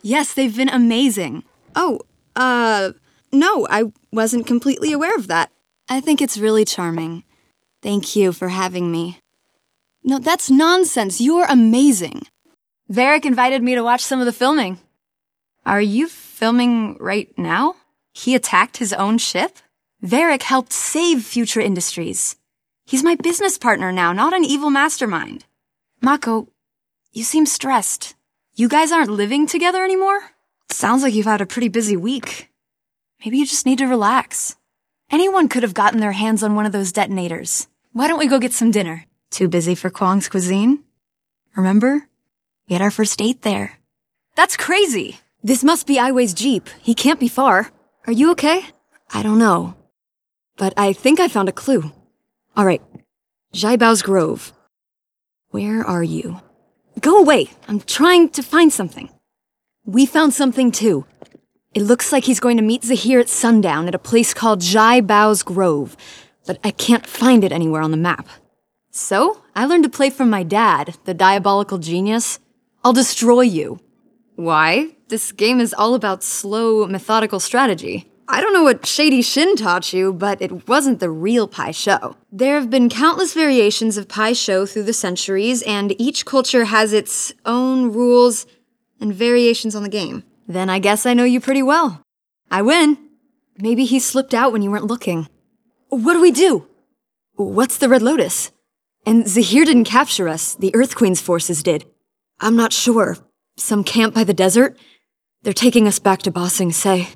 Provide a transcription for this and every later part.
Yes, they've been amazing. Oh, no, I wasn't completely aware of that. I think it's really charming. Thank you for having me. No, that's nonsense. You're amazing. Varric invited me to watch some of the filming. Are you filming right now? He attacked his own ship? Varric helped save Future Industries. He's my business partner now, not an evil mastermind. Mako, you seem stressed. You guys aren't living together anymore? Sounds like you've had a pretty busy week. Maybe you just need to relax. Anyone could have gotten their hands on one of those detonators. Why don't we go get some dinner? Too busy for Kwang's cuisine? Remember? We had our first date there. That's crazy! This must be Ai Wei's Jeep. He can't be far. Are you okay? I don't know. But I think I found a clue. Alright. Zhaibao's Grove. Where are you? Go away! I'm trying to find something. We found something too. It looks like he's going to meet Zahir at sundown at a place called Zhaibao's Grove, but I can't find it anywhere on the map. So, I learned to play from my dad, the diabolical genius. I'll destroy you. Why? This game is all about slow, methodical strategy. I don't know what Shady Shin taught you, but it wasn't the real Pai Sho. There have been countless variations of Pai Sho through the centuries, and each culture has its own rules and variations on the game. Then I guess I know you pretty well. I win. Maybe he slipped out when you weren't looking. What do we do? What's the Red Lotus? And Zahir didn't capture us, the Earth Queen's forces did. I'm not sure. Some camp by the desert? They're taking us back to Ba Sing Se.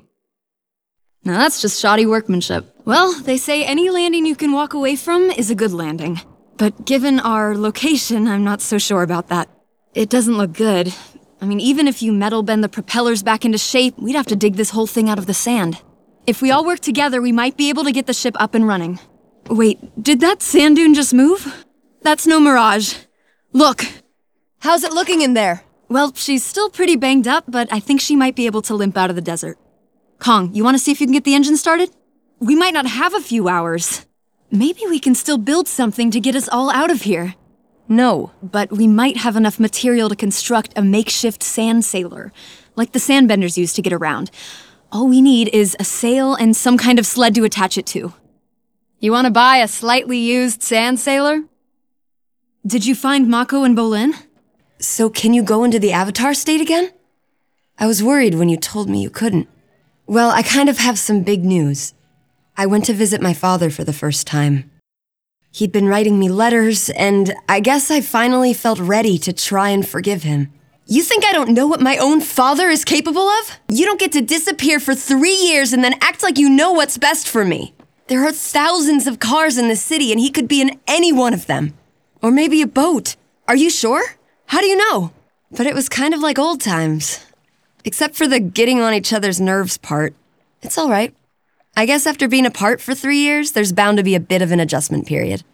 Now that's just shoddy workmanship. Well, they say any landing you can walk away from is a good landing. But given our location, I'm not so sure about that. It doesn't look good. I mean, even if you metal bend the propellers back into shape, we'd have to dig this whole thing out of the sand. If we all work together, we might be able to get the ship up and running. Wait, did that sand dune just move? That's no mirage. Look! How's it looking in there? Well, she's still pretty banged up, but I think she might be able to limp out of the desert. Kong, you want to see if you can get the engine started? We might not have a few hours. Maybe we can still build something to get us all out of here. No, but we might have enough material to construct a makeshift sand sailor, like the sandbenders used to get around. All we need is a sail and some kind of sled to attach it to. You want to buy a slightly used sand sailor? Did you find Mako and Bolin? So can you go into the Avatar state again? I was worried when you told me you couldn't. Well, I kind of have some big news. I went to visit my father for the first time. He'd been writing me letters, and I guess I finally felt ready to try and forgive him. You think I don't know what my own father is capable of? You don't get to disappear for 3 years and then act like you know what's best for me. There are thousands of cars in the city, and he could be in any one of them. Or maybe a boat. Are you sure? How do you know? But it was kind of like old times. Except for the getting on each other's nerves part. It's all right. I guess after being apart for 3 years, there's bound to be a bit of an adjustment period.